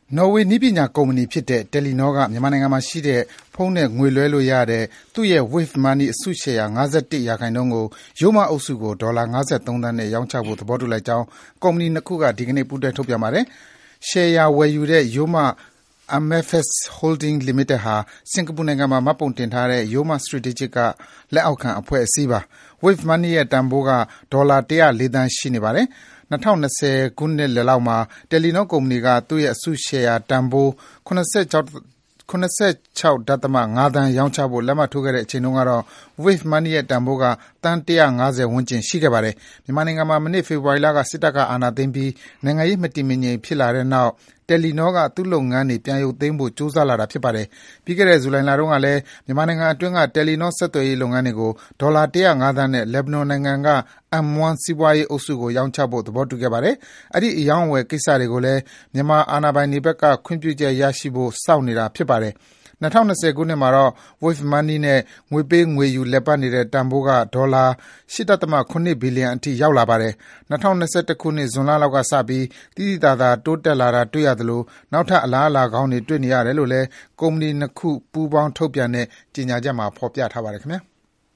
နော်ဝေနည်းပညာကုမ္ပဏီဖြစ်တဲ့ တယ်လီနောကမြန်မာနိုင်ငံမှာရှိတဲ့ဖုန်းနဲ့ငွေလွှဲလို့ရတဲ့သူ့ရဲ့ Wave Money အစုရှယ်ယာ ၅၁% ကိုရိုးမအုပ်စုကိုဒေါ်လာ53သန်းနဲ့ရောင်းချဖို့သဘောတူလိုက်ကြောင်းကုမ္ပဏီနှစ်ခုကဒီကနေ့ပူးတွဲထုတ်ပြန်ပါတယ်။ ရှယ်ယာဝယ်ယူတဲ့ရိုးမ MFS Holdings Limited ဟာစင်္ကာပူနိုင်ငံမှာမှတ်ပုံတင်ထားတဲ့ Yoma Strategic ကလက်အောက်ခံအဖွဲ့အစည်းပါ။ Wave Money ရဲ့တန်ဖိုးကဒေါ်လာ104သန်းရှိနေပါတယ်။ ၂၀၂၀ ခုနှစ်လယ်လောက်မှာ တယ်လီနောကုမ္ပဏီကသူ့ရဲ့အစုရှယ်ယာတန်ဖိုး၇၆.၅ သန်းရောင်းချဖို့လက်မှတ်ထိုးခဲ့တဲ့အချိန်တုန်းကတော့ Wave Money ရဲ့တန်ဖိုးကသန်း၁၅၀ ဝန်းကျင်ရှိခဲ့ပါတယ်။ မြန်မာနိုင်ငံမှာမနှစ်ဖေဖော်ဝါရီလကစစ်တပ်ကအာဏာသိမ်းပြီးနိုင်ငံရေးမတည်မငြိမ်ဖြစ်လာတဲ့နောက်တယ်လီနောကသူ့လုပ်ငန်းတွေပြန်ရုပ်သိမ်းဖို့ကြိုးစားလာတာဖြစ်ပါတယ်။ ပြီးခဲ့တဲ့ဇူလိုင်လတုန်းကလည်းမြန်မာနိုင်ငံအတွင်းကတယ်လီနောဆက်သွယ်ရေးလုပ်ငန်းတွေကိုဒေါ်လာ105သန်းနဲ့လက်ဘနွန်နိုင်ငံက M1 စီးပွားရေးအုပ်စုကိုရောင်းချဖို့သဘောတူခဲ့ပါတယ်။ အဲဒီအရောင်းအဝယ်ကိစ္စတွေကိုလည်းမြန်မာအာဏာပိုင်တွေဘက်ကခွင့်ပြုချက်ရရှိဖို့စောင့်နေတာဖြစ်ပါတယ်။ ၂၀၂၀ ခုနှစ်မှာတော့ Wave Money နဲ့ငွေပေးငွေယူလည်ပတ်နေတဲ့တန်ဖိုးကဒေါ်လာ ၈.၇ ဘီလီယံအထိရောက်လာပါတယ်။ ၂၀၂၁ ခုနှစ် ဇွန်လလောက်ကစပြီးသိသိသာသာတိုးတက်လာတာတွေ့ရသလိုနောက်ထပ်အလားအလာကောင်းတွေတွေ့နေရတယ်လို့လည်းကုမ္ပဏီနှစ်ခုပူးပေါင်းထုတ်ပြန်တဲ့ကြေညာချက်မှာဖော်ပြထားပါတယ်ခင်ဗျာ။